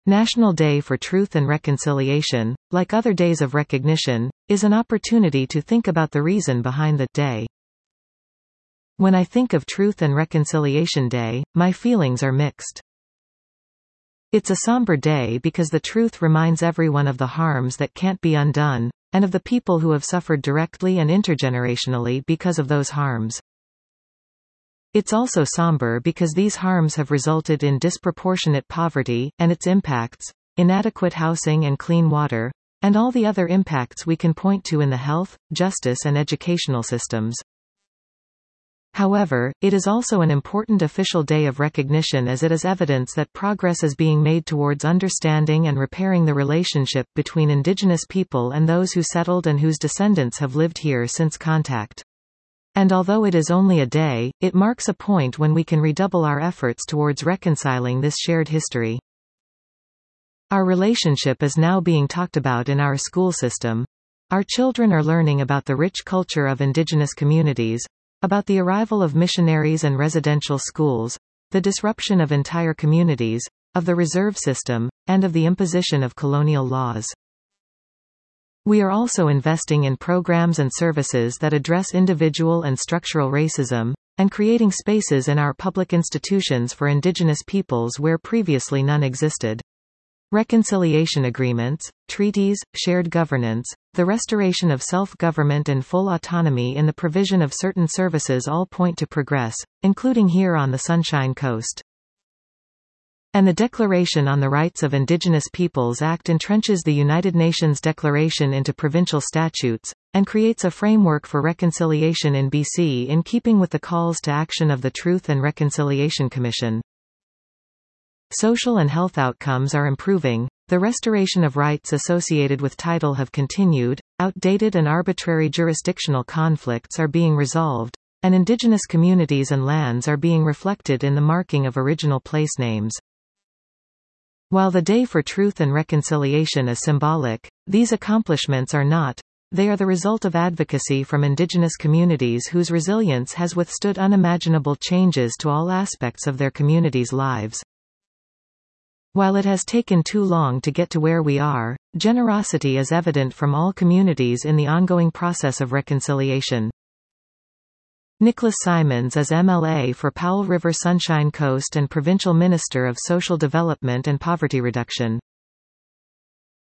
National Day for Truth and Reconciliation, like other days of recognition, is an opportunity to think about the reason behind the day. When I think of Truth and Reconciliation Day, my feelings are mixed. It's a somber day because the truth reminds everyone of the harms that can't be undone, and of the people who have suffered directly and intergenerationally because of those harms. It's also somber because these harms have resulted in disproportionate poverty, and its impacts, inadequate housing and clean water, and all the other impacts we can point to in the health, justice and educational systems. However, it is also an important official day of recognition as it is evidence that progress is being made towards understanding and repairing the relationship between indigenous people and those who settled and whose descendants have lived here since contact. And although it is only a day, it marks a point when we can redouble our efforts towards reconciling this shared history. Our relationship is now being talked about in our school system. Our children are learning about the rich culture of indigenous communities, about the arrival of missionaries and residential schools, the disruption of entire communities, of the reserve system, and of the imposition of colonial laws. We are also investing in programs and services that address individual and structural racism, and creating spaces in our public institutions for indigenous peoples where previously none existed. Reconciliation agreements, treaties, shared governance, the restoration of self-government and full autonomy in the provision of certain services all point to progress, including here on the Sunshine Coast. And the Declaration on the Rights of Indigenous Peoples Act entrenches the United Nations Declaration into provincial statutes, and creates a framework for reconciliation in BC in keeping with the calls to action of the Truth and Reconciliation Commission. Social and health outcomes are improving, the restoration of rights associated with title have continued, outdated and arbitrary jurisdictional conflicts are being resolved, and Indigenous communities and lands are being reflected in the marking of original place names. While the Day for Truth and Reconciliation is symbolic, these accomplishments are not. They are the result of advocacy from Indigenous communities whose resilience has withstood unimaginable changes to all aspects of their communities' lives. While it has taken too long to get to where we are, generosity is evident from all communities in the ongoing process of reconciliation. Nicholas Simons is MLA for Powell River Sunshine Coast and Provincial Minister of Social Development and Poverty Reduction.